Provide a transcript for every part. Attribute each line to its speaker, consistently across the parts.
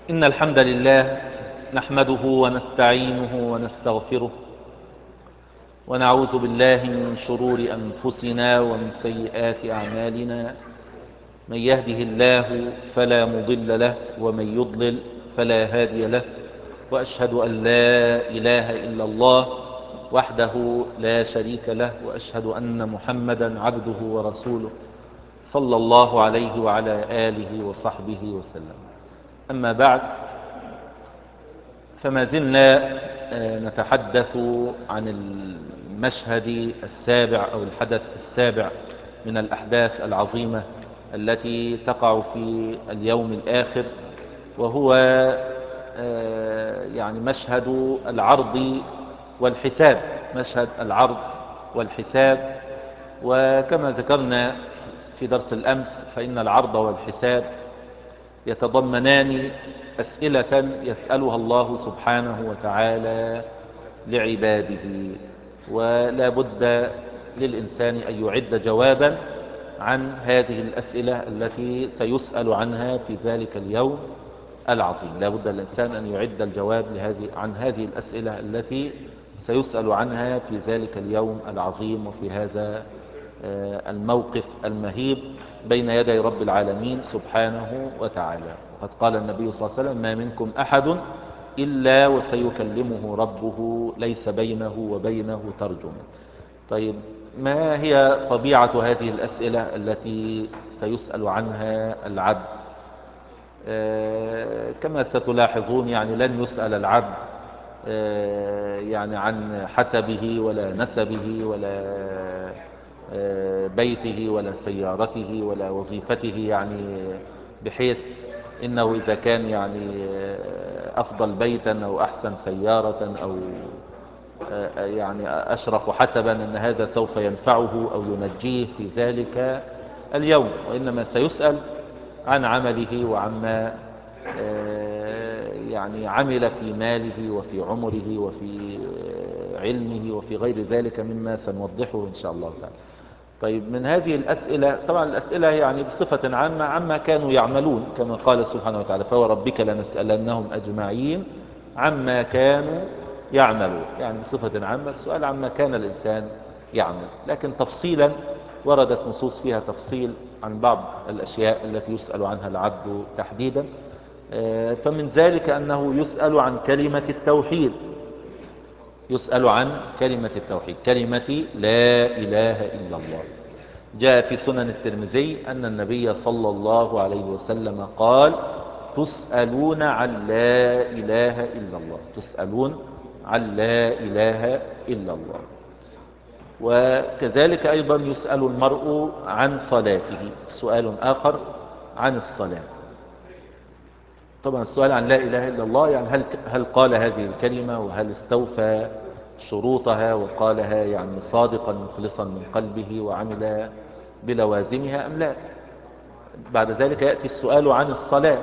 Speaker 1: إن الحمد لله نحمده ونستعينه ونستغفره ونعوذ بالله من شرور أنفسنا ومن سيئات أعمالنا. من يهده الله فلا مضل له ومن يضلل فلا هادي له، وأشهد أن لا إله إلا الله وحده لا شريك له، وأشهد أن محمدا عبده ورسوله صلى الله عليه وعلى آله وصحبه وسلم. أما بعد، فما زلنا نتحدث عن المشهد السابع أو الحدث السابع من الأحداث العظيمة التي تقع في اليوم الآخر، وهو يعني مشهد العرض والحساب. مشهد العرض والحساب، وكما ذكرنا في درس الأمس فإن العرض والحساب يتضمنان أسئلة يسألها الله سبحانه وتعالى لعباده، ولا بد للإنسان أن يعد جوابا عن هذه الأسئلة التي سيسأل عنها في ذلك اليوم العظيم. لا بد الإنسان أن يعد الجواب عن هذه الأسئلة التي سيسأل عنها في ذلك اليوم العظيم وفي هذا الموقف المهيب بين يدي رب العالمين سبحانه وتعالى. وقد قال النبي صلى الله عليه وسلم: ما منكم أحد إلا وسيكلمه ربه ليس بينه وبينه ترجمان. طيب، ما هي طبيعة هذه الأسئلة التي سيسأل عنها العبد؟ كما ستلاحظون يعني لن يسأل العبد يعني عن حسبه ولا نسبه ولا بيته ولا سيارته ولا وظيفته، يعني بحيث إنه إذا كان يعني أفضل بيتا أو أحسن سيارة أو يعني أشرف حسبا أن هذا سوف ينفعه أو ينجيه في ذلك اليوم، وإنما سيسأل عن عمله وعما يعني عمل في ماله وفي عمره وفي علمه وفي غير ذلك مما سنوضحه إن شاء الله تعالى. طيب، من هذه الأسئلة طبعا الأسئلة يعني بصفة عامة عما كانوا يعملون، كما قال سبحانه وتعالى: فوربك لنسألنهم أجمعين عما كانوا يعملون. يعني بصفة عامة السؤال عما كان الإنسان يعمل، لكن تفصيلا وردت نصوص فيها تفصيل عن بعض الأشياء التي يسأل عنها العبد تحديدا. فمن ذلك أنه يسأل عن كلمة التوحيد. يسأل عن كلمة التوحيد، كلمة لا إله إلا الله. جاء في سنن الترمذي أن النبي صلى الله عليه وسلم قال: تسألون عن لا إله إلا الله. تسألون عن لا إله إلا الله. وكذلك أيضا يسأل المرء عن صلاته، سؤال آخر عن الصلاة. طبعا السؤال عن لا إله إلا الله يعني هل قال هذه الكلمة، وهل استوفى شروطها وقالها يعني صادقا مخلصا من قلبه وعمل بلوازمها أم لا. بعد ذلك يأتي السؤال عن الصلاة،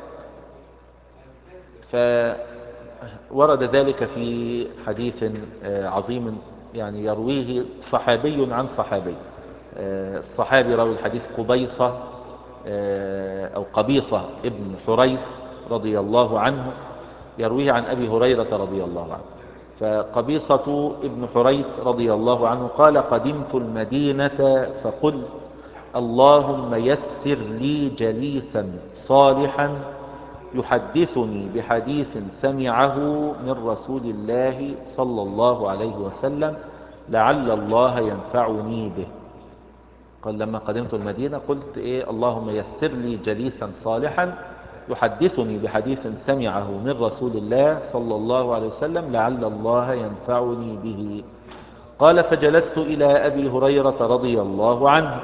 Speaker 1: فورد ذلك في حديث عظيم يعني يرويه صحابي عن صحابي. الصحابي راوي الحديث قبيصة أو قبيصة ابن حريث رضي الله عنه، يرويه عن أبي هريرة رضي الله عنه. فقبيصة ابن حريث رضي الله عنه قال: قدمت المدينة فقلت: اللهم يسر لي جليسا صالحا يحدثني بحديث سمعه من رسول الله صلى الله عليه وسلم لعل الله ينفعني به. قال: لما قدمت المدينة قلت اللهم يسر لي جليسا صالحا يحدثني بحديث سمعه من رسول الله صلى الله عليه وسلم لعل الله ينفعني به. قال: فجلست إلى أبي هريرة رضي الله عنه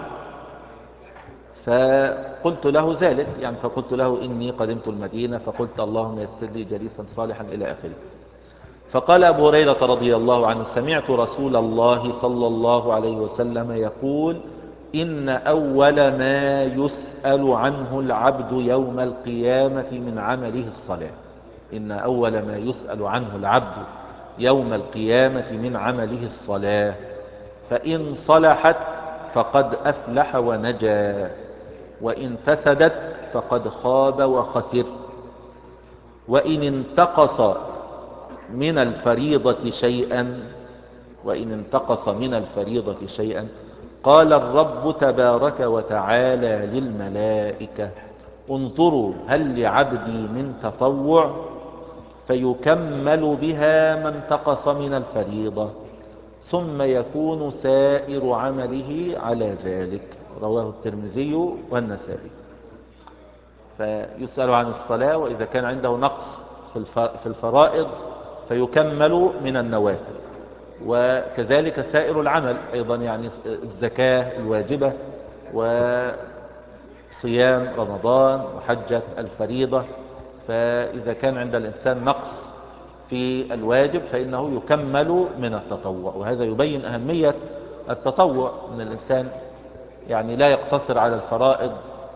Speaker 1: فقلت له ذلك، يعني فقلت له: إني قدمت المدينة فقلت اللهم يسر لي جليسا صالحا إلى آخره. فقال أبو هريرة رضي الله عنه: سمعت رسول الله صلى الله عليه وسلم يقول: إن أول ما يسأل عنه العبد يوم القيامة من عمله الصلاة. إن أول ما يسأل عنه العبد يوم القيامة من عمله الصلاة، فإن صلحت فقد أفلح ونجا، وإن فسدت فقد خاب وخسر. وإن انتقص من الفريضة شيئا وإن انتقص من الفريضة شيئا قال الرب تبارك وتعالى للملائكة انظروا هل لعبدي من تطوع فيكمل بها ما انتقص من الفريضة ثم يكون سائر عمله على ذلك. رواه الترمذي والنسائي. فيسأل عن الصلاة، وإذا كان عنده نقص في الفرائض فيكمل من النوافل، وكذلك سائر العمل أيضا، يعني الزكاة الواجبة وصيام رمضان وحجة الفريضة. فإذا كان عند الإنسان نقص في الواجب فإنه يكمل من التطوع، وهذا يبين أهمية التطوع، أن الإنسان يعني لا يقتصر على الفرائض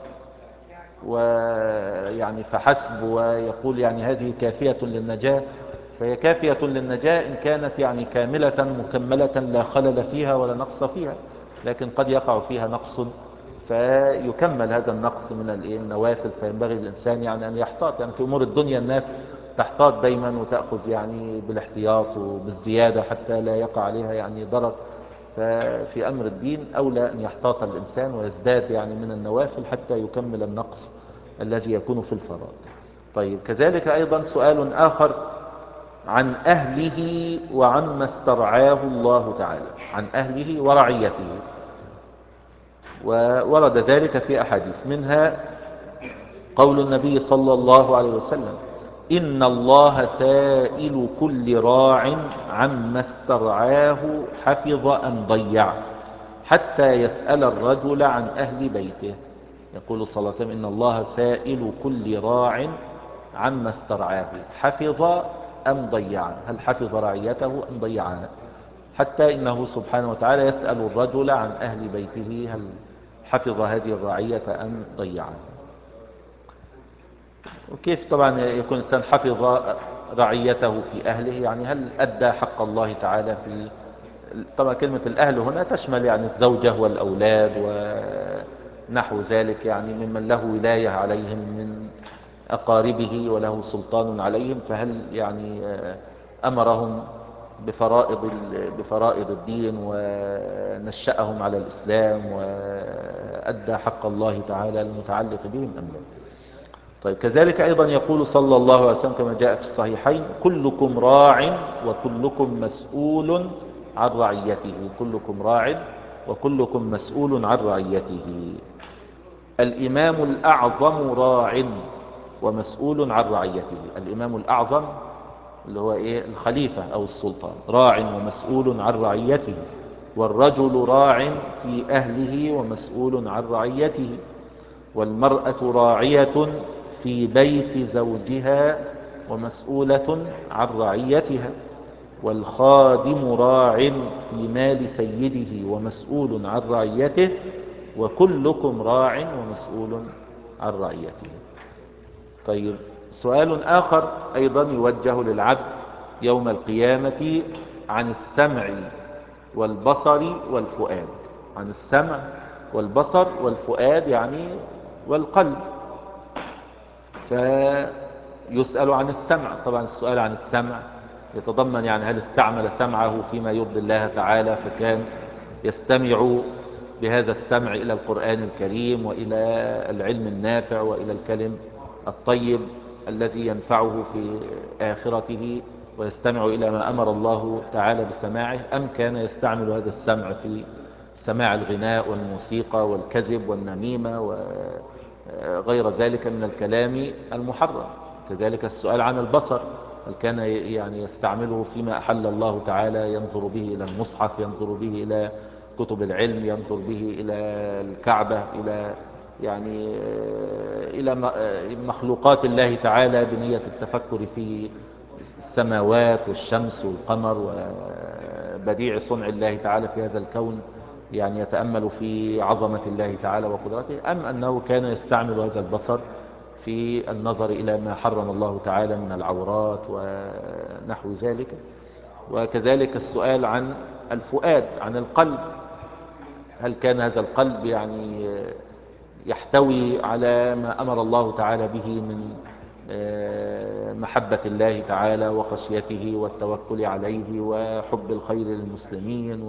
Speaker 1: ويعني فحسب ويقول يعني هذه كافية للنجاة، فهي كافية للنجاة إن كانت يعني كاملة مكملة لا خلل فيها ولا نقص فيها، لكن قد يقع فيها نقص فيكمل هذا النقص من النوافل. فينبغي الإنسان يعني أن يحتاط، يعني في أمور الدنيا الناس تحتاط دايما وتأخذ يعني بالاحتياط وبالزيادة حتى لا يقع عليها يعني ضرر. ففي أمر الدين أولى أن يحتاط الإنسان ويزداد يعني من النوافل حتى يكمل النقص الذي يكون في الفرائض. طيب، كذلك أيضا سؤال آخر عن أهله وعما استرعاه الله تعالى، عن أهله ورعيته. وورد ذلك في أحاديث، منها قول النبي صلى الله عليه وسلم إن الله سائل كل راع عما استرعاه حفظ أم ضيع حتى يسأل الرجل عن أهل بيته. يقول صلى الله عليه وسلم إن الله سائل كل راع عما استرعاه حفظ أم ضيع، هل حفظ رعيته أم ضيعها، حتى إنه سبحانه وتعالى يسأل الرجل عن أهل بيته هل حفظ هذه الرعية أم ضيعها. وكيف طبعا يكون الإنسان حفظ رعيته في أهله، يعني هل أدى حق الله تعالى في، طبعا كلمة الأهل هنا تشمل يعني الزوجة والأولاد ونحو ذلك، يعني ممن له ولاية عليهم من أقاربه وله سلطان عليهم، فهل يعني أمرهم بفرائض الدين ونشأهم على الإسلام وأدى حق الله تعالى المتعلق بهم أم لا. طيب، كذلك أيضا يقول صلى الله عليه وسلم كما جاء في الصحيحين كلكم راع وكلكم مسؤول عن رعيته، كلكم راع وكلكم مسؤول عن رعيته. الإمام الأعظم راع ومسؤول عن رعيته. الإمام الأعظم اللي هو إيه؟ الخليفة أو السلطان، راع ومسؤول عن رعيته. والرجل راع في أهله ومسؤول عن رعيته. والمرأة راعية في بيت زوجها ومسؤولة عن رعيتها. والخادم راع في مال سيده ومسؤول عن رعيته. وكلكم راع ومسؤول عن رعيته. طيب، سؤال آخر أيضا يوجه للعبد يوم القيامة عن السمع والبصر والفؤاد. عن السمع والبصر والفؤاد يعني والقلب. فيسأل عن السمع، طبعا السؤال عن السمع يتضمن يعني هل استعمل سمعه فيما يرضي الله تعالى فكان يستمع بهذا السمع إلى القرآن الكريم وإلى العلم النافع وإلى الكلم الطيب الذي ينفعه في آخرته ويستمع إلى ما أمر الله تعالى بسماعه، أم كان يستعمل هذا السمع في سماع الغناء والموسيقى والكذب والنميمة وغير ذلك من الكلام المحرم. كذلك السؤال عن البصر، هل كان يعني يستعمله فيما أحل الله تعالى، ينظر به إلى المصحف، ينظر به إلى كتب العلم، ينظر به إلى الكعبة، إلى يعني إلى مخلوقات الله تعالى بنية التفكر في السماوات والشمس والقمر وبديع صنع الله تعالى في هذا الكون، يعني يتأمل في عظمة الله تعالى وقدرته، أم أنه كان يستعمل هذا البصر في النظر إلى ما حرم الله تعالى من العورات ونحو ذلك. وكذلك السؤال عن الفؤاد، عن القلب، هل كان هذا القلب يعني يحتوي على ما أمر الله تعالى به من محبة الله تعالى وخشيته والتوكل عليه وحب الخير للمسلمين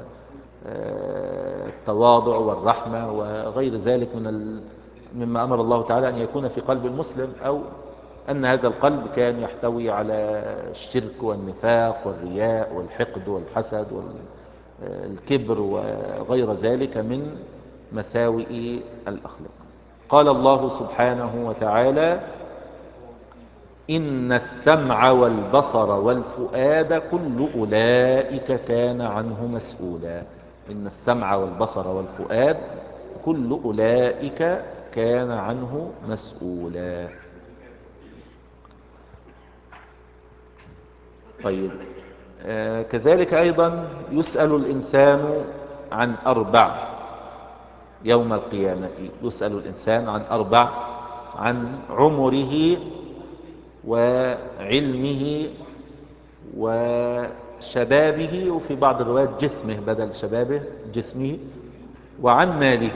Speaker 1: والتواضع والرحمة وغير ذلك مما أمر الله تعالى أن يكون في قلب المسلم، أو أن هذا القلب كان يحتوي على الشرك والنفاق والرياء والحقد والحسد والكبر وغير ذلك من مساوئ الأخلاق. قال الله سبحانه وتعالى: إن السمع والبصر والفؤاد كل أولئك كان عنه مسؤولا. إن السمع والبصر والفؤاد كل أولئك كان عنه مسؤولا. طيب، كذلك أيضا يسأل الإنسان عن 4 يوم القيامة. يسأل الإنسان عن 4: عن عمره وعلمه وشبابه، وفي بعض الروايات جسمه بدل شبابه، جسمه، وعن ماله.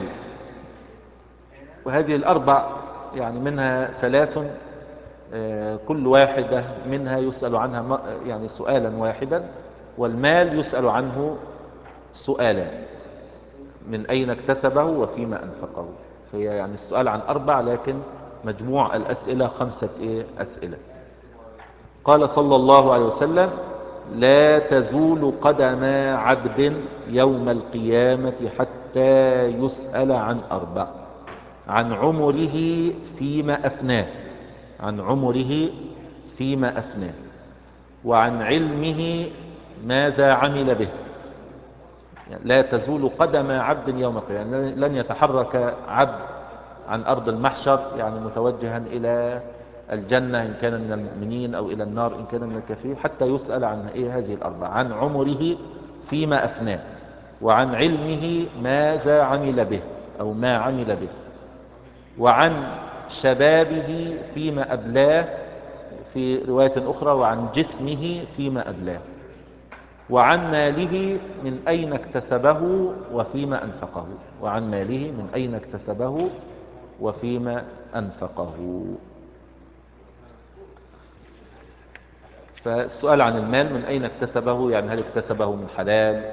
Speaker 1: وهذه ال4 يعني منها 3 كل واحدة منها يسأل عنها يعني سؤالا واحدا، والمال يسأل عنه سؤالان: من أين اكتسبه وفيما أنفقه. فهي يعني السؤال عن 4، لكن مجموع الأسئلة 5 أسئلة. قال صلى الله عليه وسلم: لا تزول قدم عبد يوم القيامة حتى يسأل عن 4: عن عمره فيما أفناه، عن عمره فيما أفناه، وعن علمه ماذا عمل به. يعني لا تزول قدم عبد يوم القيامة، يعني لن يتحرك عبد عن أرض المحشر يعني متوجها إلى الجنة إن كان من المؤمنين أو إلى النار إن كان من الكافرين، حتى يسأل عن هذه ال4: عن عمره فيما أفناه، وعن علمه ماذا عمل به أو ما عمل به، وعن شبابه فيما أبلاه في رواية أخرى، وعن جسمه فيما أبلاه، وعن ماله من أين اكتسبه وفيما أنفقه. وعن ماله من أين اكتسبه وفيما أنفقه. فالسؤال عن المال من أين اكتسبه، يعني هل اكتسبه من حلال،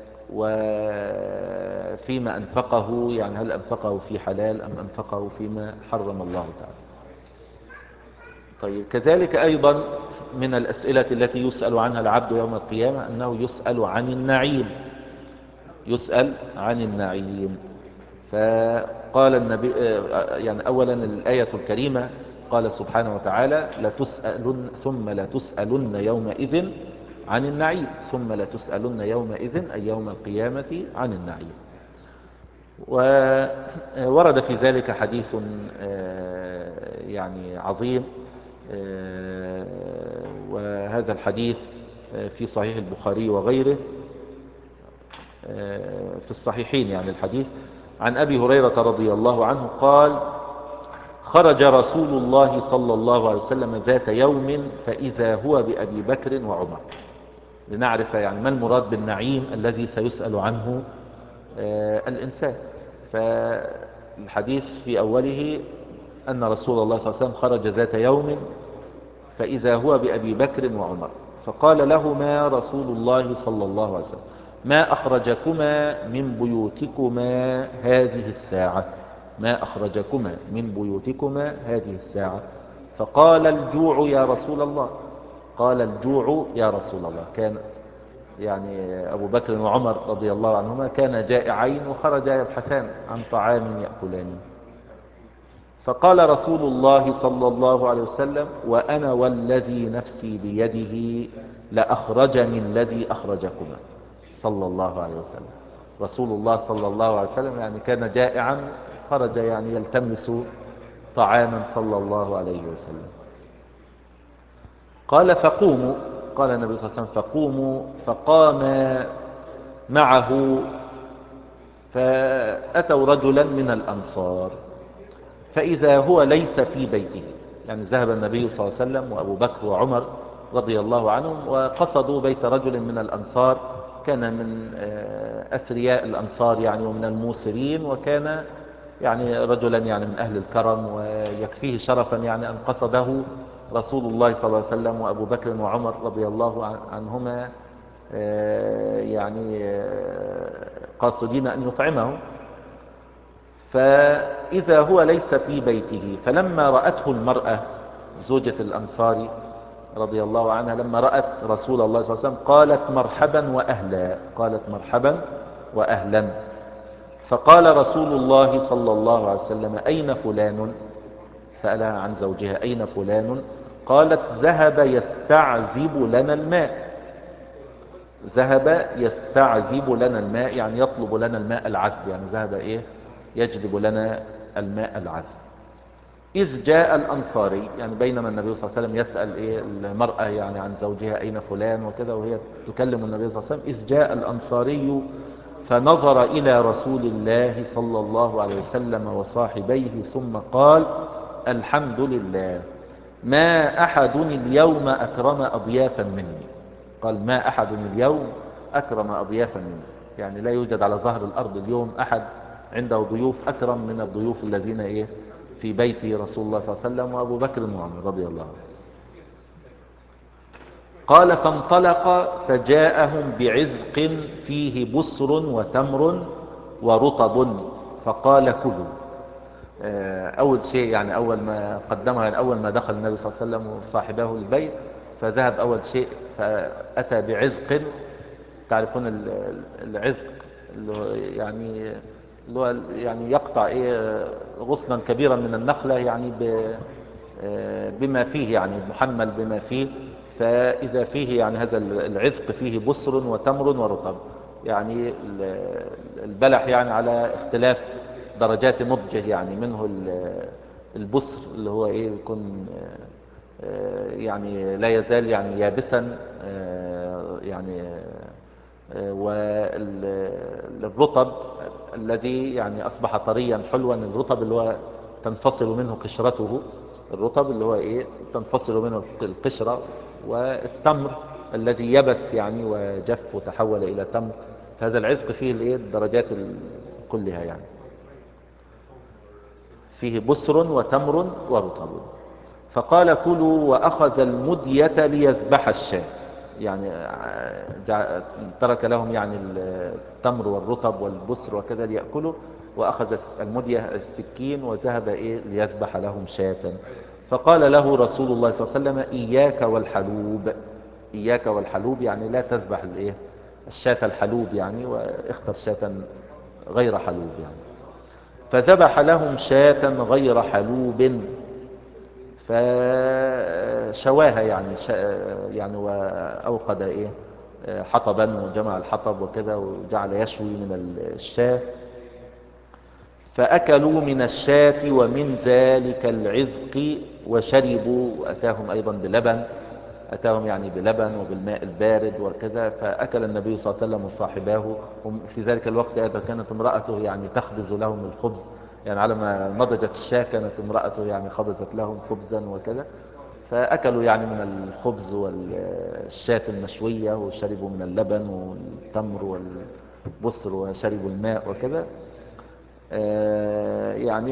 Speaker 1: وفيما أنفقه يعني هل أنفقه في حلال أم أنفقه فيما حرم الله تعالى. طيب، كذلك أيضا من الأسئلة التي يسأل عنها العبد يوم القيامة أنه يسأل عن النعيم. يسأل عن النعيم. فقال النبي يعني أولا الآية الكريمة قال سبحانه وتعالى: لتسألن ثم لتسألن يومئذ عن النعيم. ثم لتسألن يومئذ أي يوم القيامة عن النعيم. وورد في ذلك حديث يعني عظيم، وهذا الحديث في صحيح البخاري وغيره، في الصحيحين يعني الحديث عن أبي هريرة رضي الله عنه قال: خرج رسول الله صلى الله عليه وسلم ذات يوم فإذا هو بأبي بكر وعمر. لنعرف يعني ما المراد بالنعيم الذي سيسأل عنه الإنسان. فالحديث في أوله أن رسول الله صلى الله عليه وسلم خرج ذات يوم فإذا هو بأبي بكر وعمر، فقال لهما رسول الله صلى الله عليه وسلم: ما أخرجكما من بيوتكما هذه الساعة؟ ما أخرجكما من بيوتكما هذه الساعة؟ فقال: الجوع يا رسول الله. قال: الجوع يا رسول الله. كان يعني أبو بكر وعمر رضي الله عنهما كانا جائعين وخرجا يبحثان عن طعام يأكلان. فقال رسول الله صلى الله عليه وسلم: وأنا والذي نفسي بيده لأخرجني الذي أخرجكما. صلى الله عليه وسلم. رسول الله صلى الله عليه وسلم يعني كان جائعا، خرج يعني يلتمس طعاما صلى الله عليه وسلم. قال: فقوموا. قال النبي صلى الله عليه وسلم: فقوموا. فقام معه، فأتوا رجلا من الأنصار فإذا هو ليس في بيته. يعني ذهب النبي صلى الله عليه وسلم وأبو بكر وعمر رضي الله عنهم وقصدوا بيت رجل من الأنصار، كان من أثرياء الأنصار يعني ومن الموسرين، وكان يعني رجلا يعني من أهل الكرم، ويكفيه شرفا يعني أن قصده رسول الله صلى الله عليه وسلم وأبو بكر وعمر رضي الله عنهما يعني قاصدين أن يطعمه، فإذا هو ليس في بيته، فلما رأته المرأة زوجة الأنصاري رضي الله عنها، لما رأت رسول الله صلى الله عليه وسلم قالت مرحبا وأهلا، قالت مرحبا وأهلا. فقال رسول الله صلى الله عليه وسلم أين فلان؟ سألها عن زوجها أين فلان؟ قالت ذهب يستعذب لنا الماء. ذهب يستعذب لنا الماء يعني يطلب لنا الماء العذب، يعني ذهب ايه يجلب لنا الماء العذب. إذ جاء الأنصاري، يعني بينما النبي صلى الله عليه وسلم يسأل إيه المرأة يعني عن زوجها أين فلان وكذا وهي تكلم النبي صلى الله عليه وسلم، إذ جاء الأنصاري فنظر إلى رسول الله صلى الله عليه وسلم وصاحبيه ثم قال الحمد لله، ما أحد اليوم أكرم أضيافا مني. قال ما أحد اليوم أكرم أضيافا مني، يعني لا يوجد على ظهر الأرض اليوم أحد عنده ضيوف أكرم من الضيوف الذين إيه في بيت رسول الله صلى الله عليه وسلم وأبو بكر وعمر رضي الله عنه. قال فانطلق فجاءهم بعزق فيه بسر وتمر ورطب فقال كلوا. أول شيء يعني أول ما قدمها، يعني أول ما دخل النبي صلى الله عليه وسلم وصاحبه البيت، فذهب أول شيء فأتى بعزق. تعرفون العزق اللي هو يعني يعني يقطع إيه غصنا كبيرا من النخلة، يعني بما فيه يعني محمل بما فيه، فإذا فيه يعني هذا العزق فيه بسر وتمر ورطب، يعني البلح يعني على اختلاف درجات نضجه، يعني منه البسر اللي هو ايه يكون يعني لا يزال يعني يابسا يعني والرطب الذي يعني أصبح طريا حلوا، الرطب اللي هو تنفصل منه قشرته، الرطب اللي هو إيه تنفصل منه القشرة، والتمر الذي يبس يعني وجف وتحول إلى تمر. فهذا العزق فيه الإيه الدرجات كلها، يعني فيه بسر وتمر ورطب. فقال كلوا وأخذ المدية ليذبح الشاة، يعني ترك لهم يعني التمر والرطب والبسر وكذا ليأكلوا، وأخذ المدية السكين وذهب إيه ليذبح لهم شاة. فقال له رسول الله صلى الله عليه وسلم إياك والحلوب، إياك والحلوب يعني لا تذبح الإيه الشاة الحلوب، يعني واختر شاة غير حلوب يعني. فذبح لهم شاة غير حلوب فشواها، يعني يعني وأوقد إيه حطبا وجمع الحطب وكذا وجعل يشوي من الشاة. فأكلوا من الشاة ومن ذلك العزق وشربوا، وأتاهم أيضا بلبن، أتاهم يعني بلبن وبالماء البارد وكذا. فأكل النبي صلى الله عليه وسلم وصاحباه. في ذلك الوقت أيضا كانت امرأته يعني تخبز لهم الخبز، يعني على ما نضجت الشاة كانت امرأته يعني خبزت لهم خبزا وكذا. فأكلوا يعني من الخبز والشاة المشوية، وشربوا من اللبن والتمر والبصر وشربوا الماء وكذا. يعني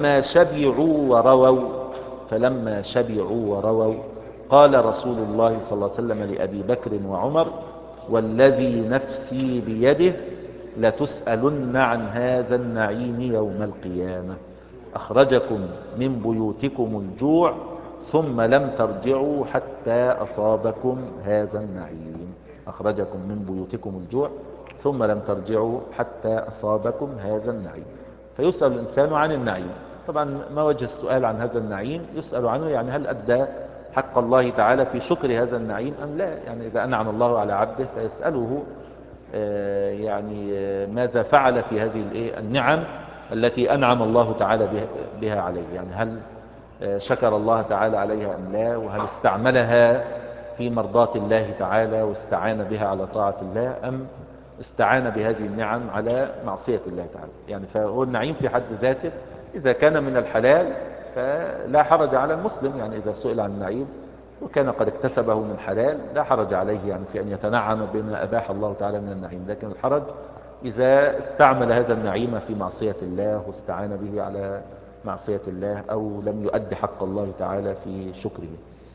Speaker 1: فلما شبعوا ورووا قال رسول الله صلى الله عليه وسلم لأبي بكر وعمر والذي نفسي بيده لتسألن عن هذا النعيم يوم القيامة، أخرجكم من بيوتكم الجوع ثم لم ترجعوا حتى أصابكم هذا النعيم، أخرجكم من بيوتكم الجوع ثم لم ترجعوا حتى أصابكم هذا النعيم. فيسأل الإنسان عن النعيم. طبعا ما وجه السؤال عن هذا النعيم؟ يسأل عنه يعني هل أدى حق الله تعالى في شكر هذا النعيم أم لا. يعني إذا أنعم الله على عبده فيسأله يعني ماذا فعل في هذه النعم التي أنعم الله تعالى بها عليه، يعني هل شكر الله تعالى عليها أم لا، وهل استعملها في مرضاة الله تعالى واستعان بها على طاعة الله، أم استعان بهذه النعم على معصية الله تعالى. يعني فهو النعيم في حد ذاته إذا كان من الحلال فلا حرج على المسلم، يعني إذا سئل عن النعيم وكان قد اكتسبه من حلال لا حرج عليه يعني في أن يتنعم بما أباح الله تعالى من النعيم. لكن الحرج إذا استعمل هذا النعيم في معصية الله واستعان به على معصية الله، أو لم يؤدي حق الله تعالى في شكره.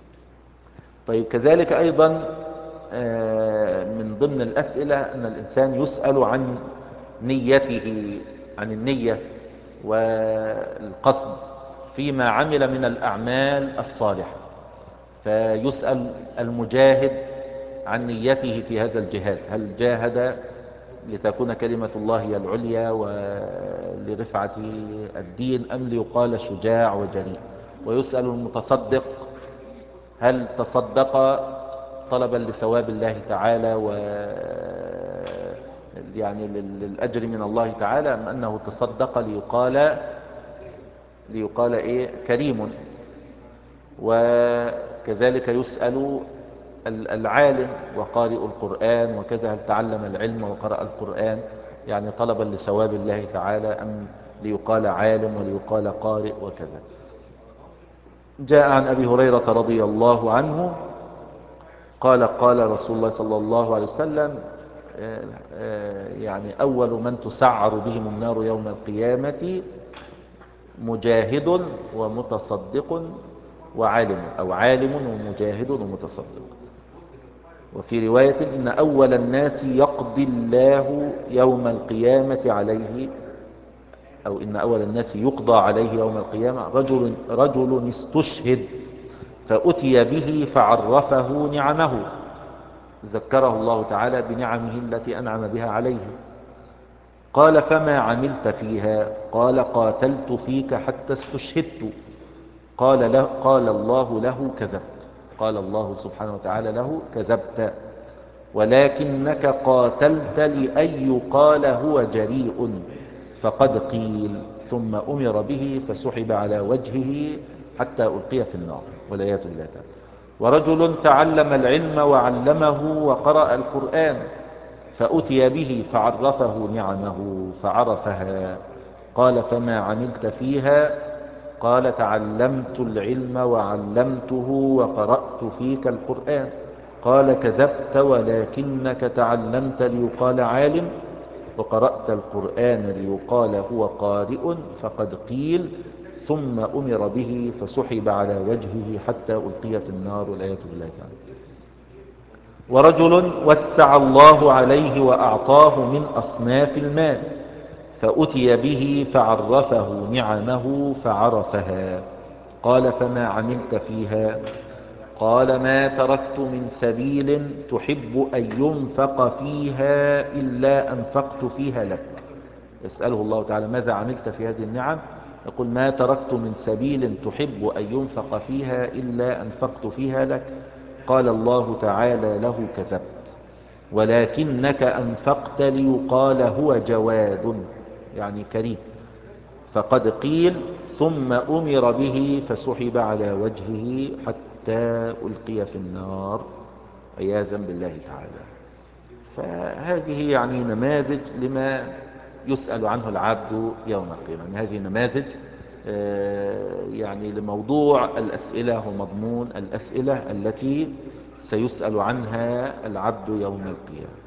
Speaker 1: طيب كذلك أيضا من ضمن الأسئلة أن الإنسان يسأل عن نيته، عن النية والقصد فيما عمل من الأعمال الصالحة، فيسأل المجاهد عن نيته في هذا الجهاد، هل جاهد لتكون كلمة الله هي العليا ولرفعة الدين أم ليقال شجاع وجريء؟ ويسأل المتصدق هل تصدق طلبا لثواب الله تعالى و يعني للأجر من الله تعالى، أم أنه تصدق ليقال إيه كريم؟ وكذلك يسأل العالم وقارئ القرآن وكذا، هل تعلم العلم وقرأ القرآن يعني طلبا لثواب الله تعالى أم ليقال عالم وليقال قارئ وكذا. جاء عن أبي هريرة رضي الله عنه قال قال رسول الله صلى الله عليه وسلم يعني أول من تسعر بهم النار يوم القيامة مجاهد ومتصدق وعالم، أو عالم ومجاهد ومتصدق. وفي رواية إن أول الناس يقضي الله يوم القيامة عليه، أو إن أول الناس يقضى عليه يوم القيامة رجل استشهد فأتي به فعرفه نعمه، ذكره الله تعالى بنعمه التي أنعم بها عليه. قال فما عملت فيها؟ قال قاتلت فيك حتى استشهدت. قال الله له كذبت، قال الله سبحانه وتعالى له كذبت، ولكنك قاتلت لأن يقال هو جريء، فقد قيل، ثم أمر به فسحب على وجهه حتى ألقي في النار والعياذ بالله تعالى. ورجل تعلم العلم وعلمه وقرأ القرآن فأتي به فعرفه نعمه فعرفها. قال فما عملت فيها؟ قال تعلمت العلم وعلمته وقرأت فيك القرآن. قال كذبت، ولكنك تعلمت ليقال عالم وقرأت القرآن ليقال هو قارئ، فقد قيل، ثم أمر به فسحب على وجهه حتى ألقي في النار والعياذ بالله تعالى. ورجل وسع الله عليه وأعطاه من أصناف المال فأتي به فعرفه نعمه فعرفها. قال فما عملت فيها؟ قال ما تركت من سبيل تحب أن ينفق فيها إلا أنفقت فيها لك. يسأله الله تعالى ماذا عملت في هذه النعم؟ يقول ما تركت من سبيل تحب أن ينفق فيها إلا أنفقت فيها لك. قال الله تعالى له كذبت، ولكنك أنفقت ليقال هو جواد يعني كريم، فقد قيل، ثم أمر به فسحب على وجهه حتى ألقي في النار عياذا بالله تعالى. فهذه يعني نماذج لما يسأل عنه العبد يوم القيامة. هذه نماذج يعني لموضوع الأسئلة ومضمون الأسئلة التي سيسأل عنها العبد يوم القيامة.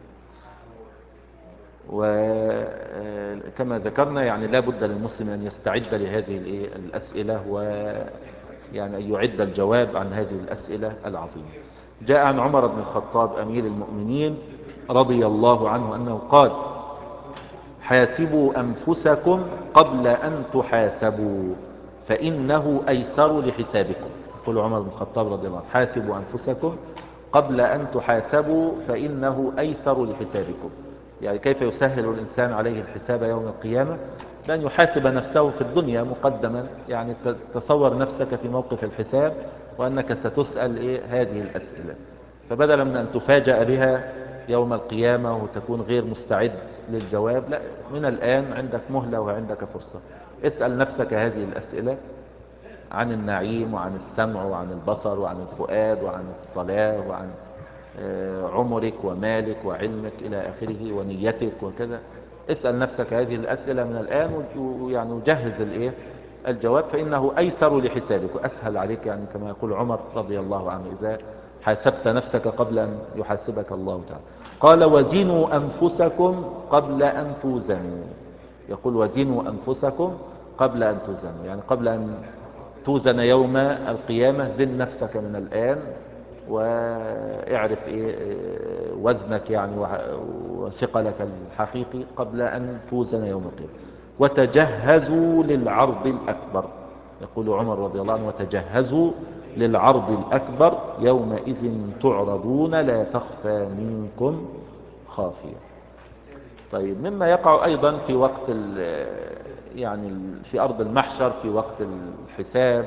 Speaker 1: وكما ذكرنا يعني لا بد للمسلم أن يستعد لهذه الأسئلة، ويعني أن يعد الجواب عن هذه الأسئلة العظيمة. جاء عن عمر بن الخطاب أمير المؤمنين رضي الله عنه أنه قال حاسبوا أنفسكم قبل أن تحاسبوا فإنه أيسر لحسابكم. يقول عمر بن الخطاب رضي الله عنه حاسبوا أنفسكم قبل أن تحاسبوا فإنه أيسر لحسابكم. يعني كيف يسهل الإنسان عليه الحساب يوم القيامة؟ بأن يحاسب نفسه في الدنيا مقدما. يعني تصور نفسك في موقف الحساب وأنك ستسأل هذه الأسئلة، فبدلا من أن تفاجأ بها يوم القيامة وتكون غير مستعد للجواب، لا، من الآن عندك مهلة وعندك فرصة. اسأل نفسك هذه الأسئلة عن النعيم وعن السمع وعن البصر وعن الفؤاد وعن الصلاة وعن عمرك ومالك وعلمك إلى آخره ونيتك وكذا. اسأل نفسك هذه الأسئلة من الآن، ويعني وجهز الجواب، فإنه أيسر لحسابك، أسهل عليك. يعني كما يقول عمر رضي الله عنه إذا حاسبت نفسك قبل أن يحاسبك الله تعالى. قال وزنوا أنفسكم قبل أن توزنوا. يقول وزنوا أنفسكم قبل أن توزنوا، يعني قبل أن توزن يوم القيامة زن نفسك من الآن واعرف وزنك يعني وثقلك الحقيقي قبل أن توزن يوم القيامة. وتجهزوا للعرض الأكبر، يقول عمر رضي الله عنه: وتجهزوا للعرض الأكبر يومئذ تعرضون لا تخفى منكم خافية. طيب، مما يقع أيضا في وقت يعني في أرض المحشر في وقت الحساب،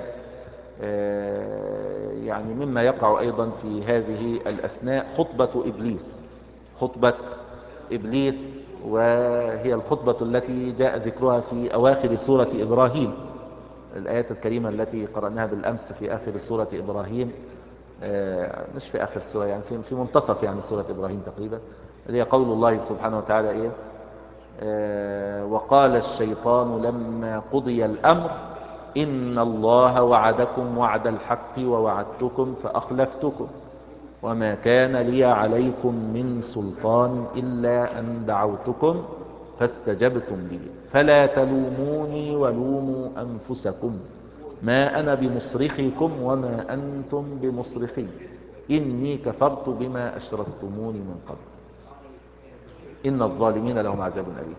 Speaker 1: يعني مما يقع أيضا في هذه الأثناء خطبة إبليس. خطبة إبليس، وهي الخطبة التي جاء ذكرها في أواخر سورة إبراهيم، الآيات الكريمة التي قرأناها بالأمس في آخر سورة إبراهيم، مش في آخر السورة، يعني في منتصف يعني سورة إبراهيم تقريبا، اللي هي قول الله سبحانه وتعالى: وقال الشيطان لما قضي الأمر إن الله وعدكم وعد الحق ووعدتكم فأخلفتكم وما كان لي عليكم من سلطان إلا أن دعوتكم فاستجبتم لي فلا تلوموني ولوموا أنفسكم ما أنا بمصرخكم وما أنتم بمصرخي إني كفرت بما أشركتموني من قبل إن الظالمين لهم عذاب أليم.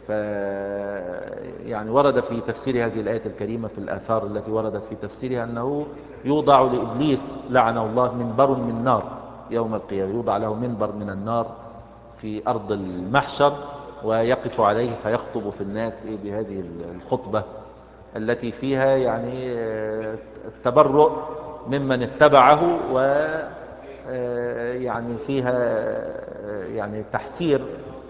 Speaker 1: يعني ورد في تفسير هذه الآية الكريمة في الآثار التي وردت في تفسيرها أنه يوضع لإبليس لعنه الله منبر من نار يوم القيامة، يوضع له منبر من النار في أرض المحشر ويقف عليه فيخطب في الناس بهذه الخطبة التي فيها يعني التبرؤ ممن اتبعه، و يعني فيها يعني تحسير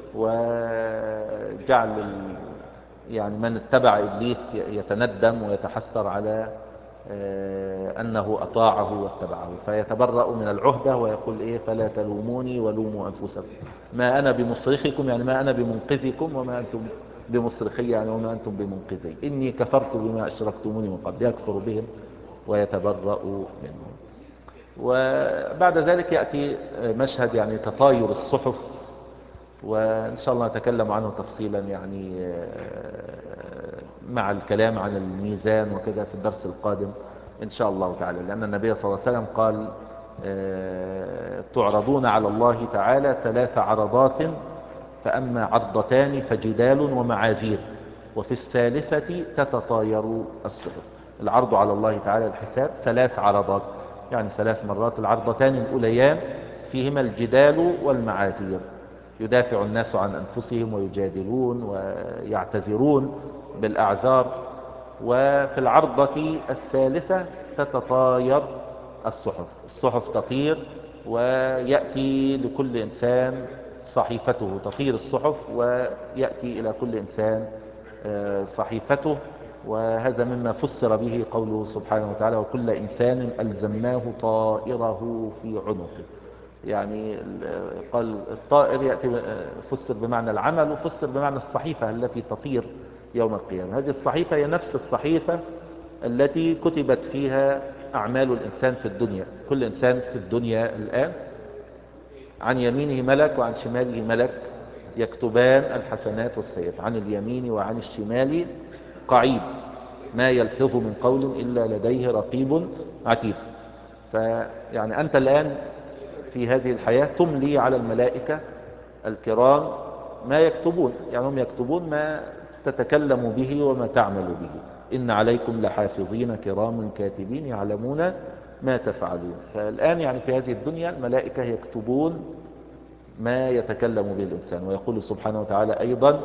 Speaker 1: وجعل يعني من اتبع إبليس يتندم ويتحسر على أنه أطاعه واتبعه، فيتبرأ من العهدة ويقول فلا تلوموني ولوموا أنفسكم ما أنا بمصرخكم، يعني ما أنا بمنقذكم وما أنتم بمصرخي، يعني وما أنتم بمنقذي إني كفرت بما أشركتموني من قبل، يكفر بهم ويتبرأ منهم. وبعد ذلك يأتي مشهد يعني تطاير الصحف، وإن شاء الله نتكلم عنه تفصيلا يعني مع الكلام عن الميزان وكذا في الدرس القادم إن شاء الله تعالى، لأن النبي صلى الله عليه وسلم قال تعرضون على الله تعالى 3 عرضات، فأما عرضتان فجدال ومعاذير وفي الثالثة تتطاير الصحف. العرض على الله تعالى الحساب 3 عرضات، يعني 3 مرات. العرضتان الأوليان فيهما الجدال والمعاذير، يدافع الناس عن أنفسهم ويجادلون ويعتذرون بالأعذار. وفي العرضة الثالثة تتطاير الصحف، الصحف تطير ويأتي لكل إنسان صحيفته، تطير الصحف ويأتي إلى كل إنسان صحيفته. وهذا مما فسر به قوله سبحانه وتعالى: وكل إنسان ألزمناه طائره في عنقه. يعني قال الطائر يأتي فسر بمعنى العمل، وفسر بمعنى الصحيفة التي تطير يوم القيامة. هذه الصحيفة هي نفس الصحيفة التي كتبت فيها أعمال الإنسان في الدنيا. كل إنسان في الدنيا الآن عن يمينه ملك وعن شماله ملك يكتبان الحسنات والسيئات، عن اليمين وعن الشمال قعيد ما يلفظ من قول إلا لديه رقيب عتيد. فيعني أنت الآن في هذه الحياة تملي على الملائكة الكرام ما يكتبون، يعني هم يكتبون ما تتكلم به وما تعمل به. إن عليكم لحافظين كرام كاتبين يعلمون ما تفعلون. فالآن يعني في هذه الدنيا الملائكة يكتبون ما يتكلم به الإنسان. ويقول سبحانه وتعالى أيضا،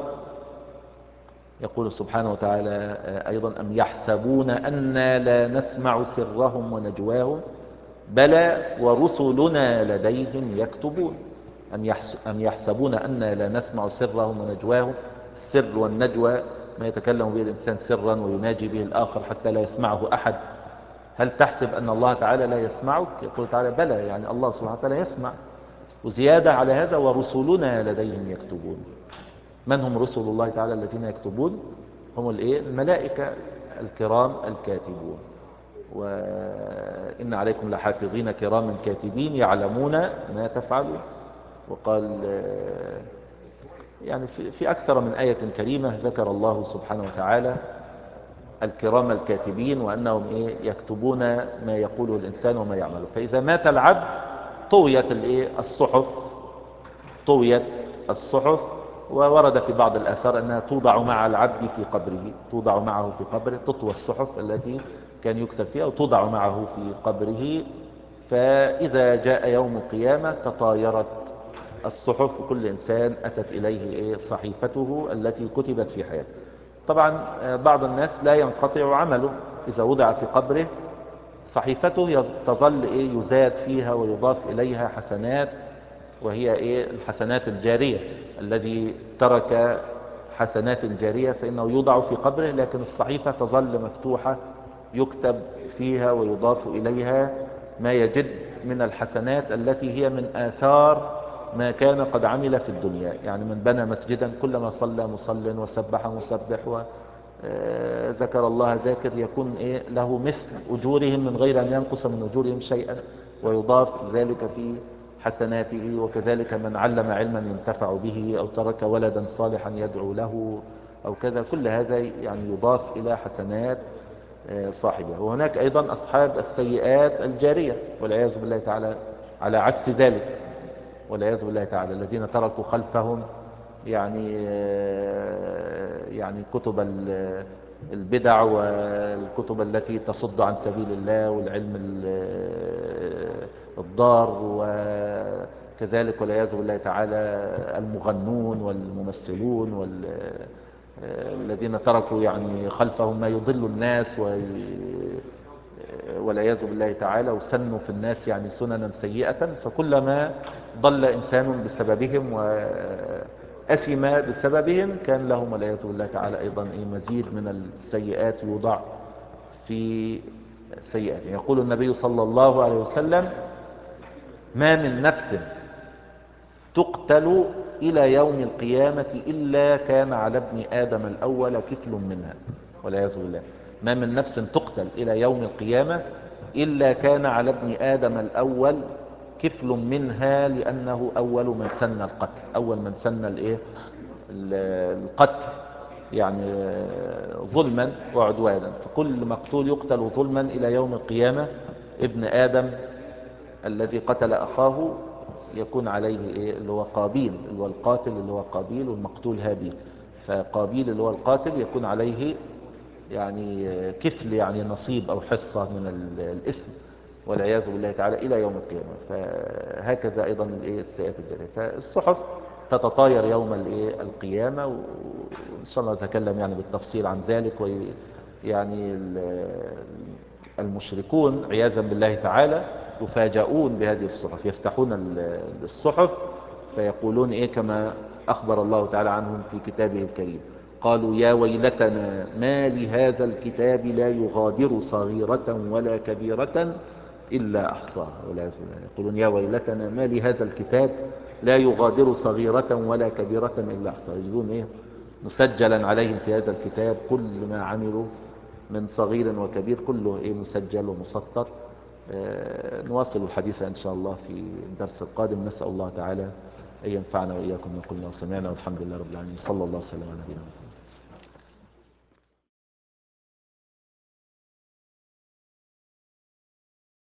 Speaker 1: أيضا أم يحسبون أنا لا نسمع سرهم ونجواهم بلى ورسلنا لديهم يكتبون. أم يحسبون أنا لا نسمع سرهم ونجواهم. السر والنجوى ما يتكلم به الإنسان سرا ويناجي به الآخر حتى لا يسمعه أحد. هل تحسب أن الله تعالى لا يسمعك؟ يقول تعالى بلى، يعني الله سبحانه وتعالى يسمع. وزيادة على هذا ورسلنا لديهم يكتبون. من هم رسل الله تعالى الذين يكتبون؟ هم الملائكة الكرام الكاتبون. وإن عليكم لحافظين كراما كاتبين يعلمون ما تفعلون. وقال يعني في أكثر من آية كريمة ذكر الله سبحانه وتعالى الكرام الكاتبين، وأنهم يكتبون ما يقوله الإنسان وما يعمله. فإذا مات العبد طويت الصحف، طويت الصحف. وورد في بعض الآثار أنها توضع مع العبد في قبره، توضع معه في قبره، تطوى الصحف التي كان يكتب فيها وتوضع معه في قبره. فإذا جاء يوم القيامة تطايرت الصحف، وكل إنسان أتت إليه صحيفته التي كتبت في حياته. طبعا بعض الناس لا ينقطع عمله، إذا وضع في قبره صحيفته تظل يزاد فيها ويضاف إليها حسنات، وهي الحسنات الجارية. الذي ترك حسنات جارية فإنه يوضع في قبره، لكن الصحيفة تظل مفتوحة يكتب فيها ويضاف إليها ما يجد من الحسنات التي هي من آثار ما كان قد عمل في الدنيا. يعني من بنى مسجدا كلما صلى مصل وسبح مسبح وذكر الله ذاكر يكون له مثل أجورهم من غير أن ينقص من أجورهم شيئا، ويضاف ذلك في حسناته. وكذلك من علم علما ينتفع به، أو ترك ولدا صالحا يدعو له، أو كذا، كل هذا يعني يضاف إلى حسنات صاحبه. وهناك أيضا أصحاب السيئات الجارية والعياذ بالله تعالى، على عكس ذلك والعياذ بالله تعالى، الذين تركوا خلفهم يعني كتب البدع والكتب التي تصد عن سبيل الله والعلم الضار، وكذلك والعياذ بالله تعالى المغنون والممثلون الذين تركوا يعني خلفهم ما يضل الناس والعياذ بالله تعالى، وسنوا في الناس يعني سننا سيئة. فكلما ضل إنسان بسببهم وأثم بسببهم كان لهم والعياذ بالله تعالى أيضا مزيد من السيئات يوضع في سيئات. يقول النبي صلى الله عليه وسلم: ما من نفس تقتل إلى يوم القيامة إلا كان على ابن آدم الأول كفل منها، والعياذ بالله. ما من نفس تقتل إلى يوم القيامة إلا كان على ابن آدم الأول كفل منها، لأنه أول من سن القتل، أول من سن القتل يعني ظلما وعدوانا. فكل مقتول يقتل ظلما إلى يوم القيامة ابن آدم الذي قتل أخاه يكون عليه اللي هو قابيل، اللي هو القاتل اللي هو قابيل، والمقتول هابيل. فقابيل اللي هو القاتل يكون عليه يعني كفل، يعني نصيب أو حصة من الإثم والعياذ بالله تعالى إلى يوم القيامة. فهكذا أيضا السيئات الجارية. فالصحف تتطاير يوم القيامة، وإن شاء الله نتكلم يعني بالتفصيل عن ذلك. ويعني المشركون عياذا بالله تعالى يفاجؤون بهذه الصحف، يفتحون الصحف فيقولون كما أخبر الله تعالى عنهم في كتابه الكريم: قالوا يا ويلتنا ما لهذا الكتاب لا يغادر صغيرة ولا كبيرة إلا أحصاها. يقولون يا ويلتنا ما لهذا الكتاب لا يغادر صغيرة ولا كبيرة إلا أحصاها. يجدون مسجلا عليهم في هذا الكتاب كل ما عملوا من صغير وكبير، كله مسجل ومسطر. نواصل الحديث إن شاء الله في الدرس القادم. نسأل الله تعالى أن ينفعنا وإياكم ما قلنا وسمعنا، والحمد لله رب العالمين. صلى الله وسلم على نبينا محمد.